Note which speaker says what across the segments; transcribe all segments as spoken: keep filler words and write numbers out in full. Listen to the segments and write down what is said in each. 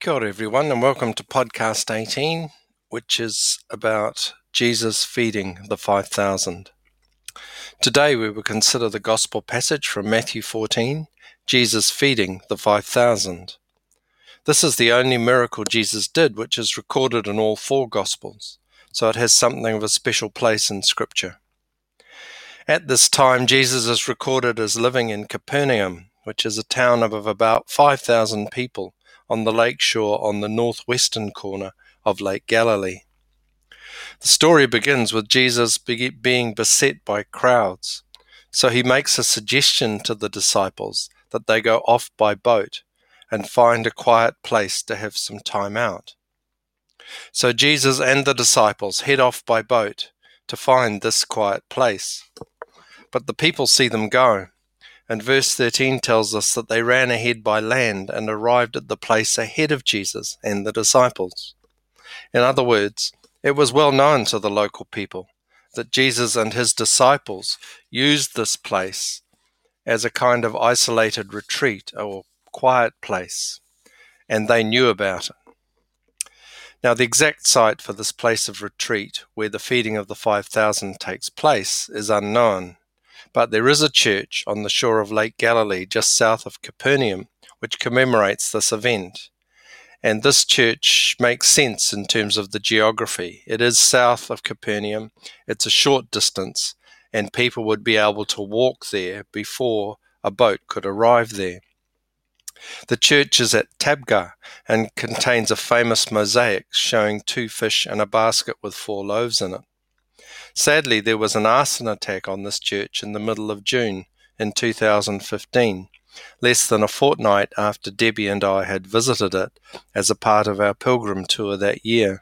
Speaker 1: Kia ora everyone, and welcome to podcast eighteen, which is about Jesus feeding the five thousand. Today we will consider the Gospel passage from Matthew fourteen, Jesus feeding the five thousand. This is the only miracle Jesus did which is recorded in all four Gospels, so it has something of a special place in Scripture. At this time, Jesus is recorded as living in Capernaum, which is a town of about five thousand people, on the lake shore on the northwestern corner of Lake Galilee. The story begins with Jesus be- being beset by crowds, so he makes a suggestion to the disciples that they go off by boat and find a quiet place to have some time out. So Jesus and the disciples head off by boat to find this quiet place, but the people see them go. And verse thirteen tells us that they ran ahead by land and arrived at the place ahead of Jesus and the disciples. In other words, it was well known to the local people that Jesus and his disciples used this place as a kind of isolated retreat or quiet place, and they knew about it. Now, the exact site for this place of retreat, where the feeding of the five thousand takes place, is unknown. But there is a church on the shore of Lake Galilee just south of Capernaum which commemorates this event. And this church makes sense in terms of the geography. It is south of Capernaum, it's a short distance, and people would be able to walk there before a boat could arrive there. The church is at Tabgha and contains a famous mosaic showing two fish and a basket with four loaves in it. Sadly, there was an arson attack on this church in the middle of June in two thousand fifteen, less than a fortnight after Debbie and I had visited it as a part of our pilgrim tour that year.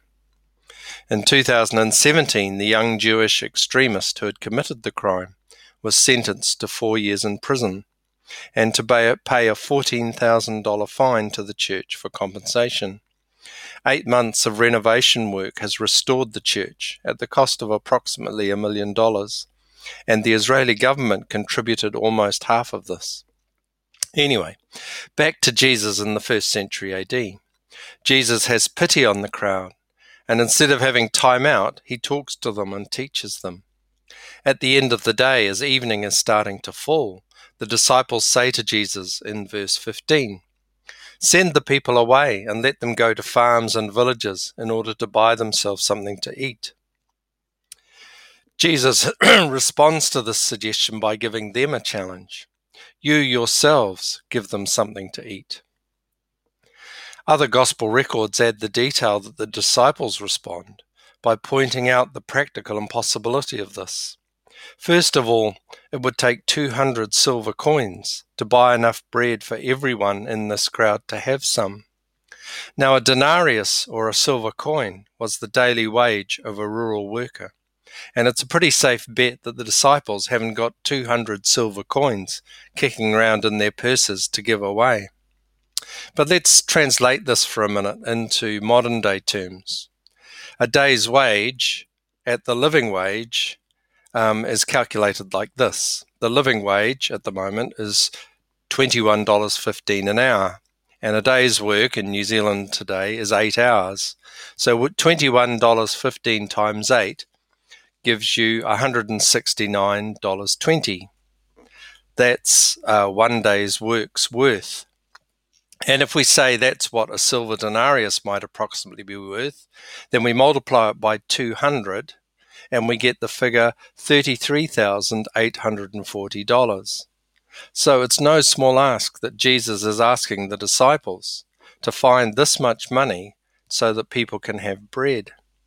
Speaker 1: In two thousand seventeen, the young Jewish extremist who had committed the crime was sentenced to four years in prison and to pay a fourteen thousand dollars fine to the church for compensation. Eight months of renovation work has restored the church at the cost of approximately a million dollars, and the Israeli government contributed almost half of this. Anyway, back to Jesus in the first century A D. Jesus has pity on the crowd, and instead of having time out, he talks to them and teaches them. At the end of the day, as evening is starting to fall, the disciples say to Jesus in verse fifteen, "Send the people away and let them go to farms and villages in order to buy themselves something to eat." Jesus responds to this suggestion by giving them a challenge. You yourselves give them something to eat. Other gospel records add the detail that the disciples respond by pointing out the practical impossibility of this. First of all, it would take two hundred silver coins to buy enough bread for everyone in this crowd to have some. Now, a denarius, or a silver coin, was the daily wage of a rural worker, and it's a pretty safe bet that the disciples haven't got two hundred silver coins kicking around in their purses to give away. But let's translate this for a minute into modern-day terms. A day's wage at the living wage Um, is calculated like this. The living wage at the moment is twenty-one dollars fifteen an hour, and a day's work in New Zealand today is eight hours. So twenty-one dollars fifteen times eight gives you one hundred sixty-nine dollars twenty. That's uh, one day's work's worth. And if we say that's what a silver denarius might approximately be worth, then we multiply it by two hundred, and we get the figure thirty-three thousand eight hundred forty dollars. So it's no small ask that Jesus is asking the disciples to find this much money so that people can have bread.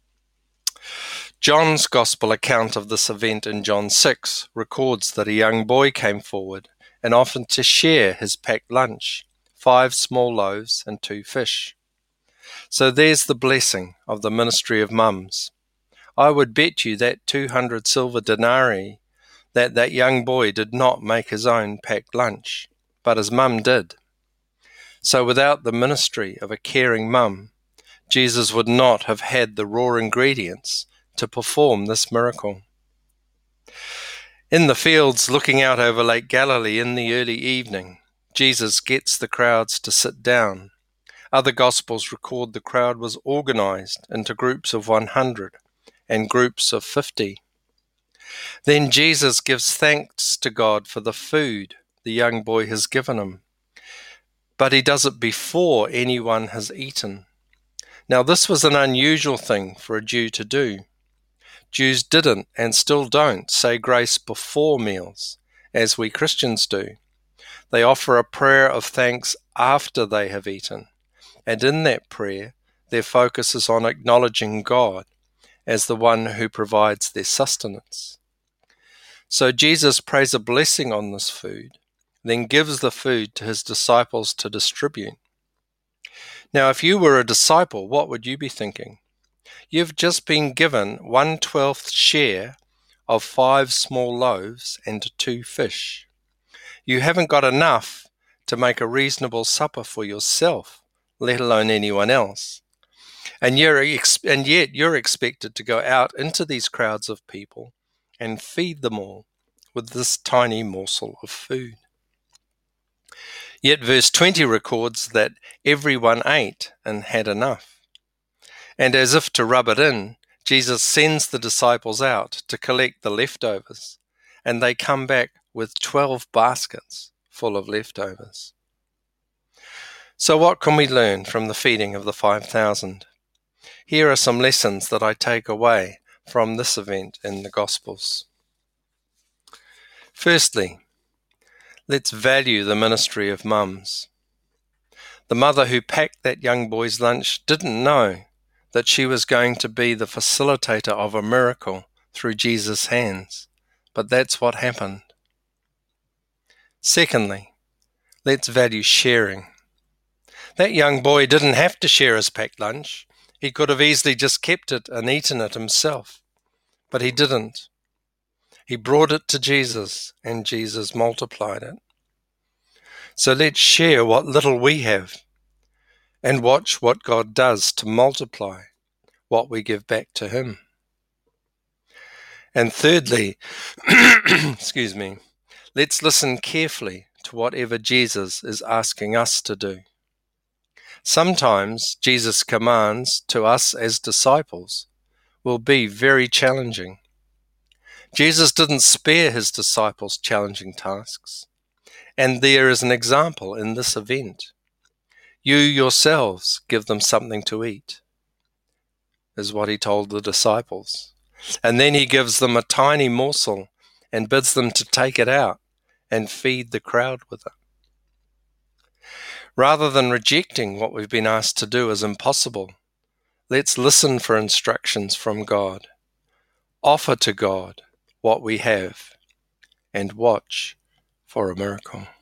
Speaker 1: John's Gospel account of this event in John six records that a young boy came forward and offered to share his packed lunch, five small loaves and two fish. So there's the blessing of the ministry of mums. I would bet you that two hundred silver denarii that that young boy did not make his own packed lunch, but his mum did. So without the ministry of a caring mum, Jesus would not have had the raw ingredients to perform this miracle. In the fields looking out over Lake Galilee in the early evening, Jesus gets the crowds to sit down. Other Gospels record the crowd was organized into groups of one hundred and groups of fifty. Then Jesus gives thanks to God for the food the young boy has given him, but he does it before anyone has eaten. Now, this was an unusual thing for a Jew to do. Jews didn't, and still don't, say grace before meals, as we Christians do. They offer a prayer of thanks after they have eaten, and in that prayer, their focus is on acknowledging God as the one who provides their sustenance. So Jesus prays a blessing on this food, then gives the food to his disciples to distribute. Now, if you were a disciple, what would you be thinking? You've just been given one twelfth share of five small loaves and two fish. You haven't got enough to make a reasonable supper for yourself, let alone anyone else. And, you're ex- and yet you're expected to go out into these crowds of people and feed them all with this tiny morsel of food. Yet verse twenty records that everyone ate and had enough. And as if to rub it in, Jesus sends the disciples out to collect the leftovers, and they come back with twelve baskets full of leftovers. So what can we learn from the feeding of the five thousand? Here are some lessons that I take away from this event in the Gospels. Firstly, let's value the ministry of mums. The mother who packed that young boy's lunch didn't know that she was going to be the facilitator of a miracle through Jesus' hands, but that's what happened. Secondly, let's value sharing. That young boy didn't have to share his packed lunch. He could have easily just kept it and eaten it himself, but he didn't. He brought it to Jesus, and Jesus multiplied it. So let's share what little we have and watch what God does to multiply what we give back to him. And thirdly, excuse me, let's listen carefully to whatever Jesus is asking us to do. Sometimes Jesus' commands to us as disciples will be very challenging. Jesus didn't spare his disciples challenging tasks, and there is an example in this event. You yourselves give them something to eat, is what he told the disciples. And then he gives them a tiny morsel and bids them to take it out and feed the crowd with it. Rather than rejecting what we've been asked to do as impossible, let's listen for instructions from God, offer to God what we have, and watch for a miracle.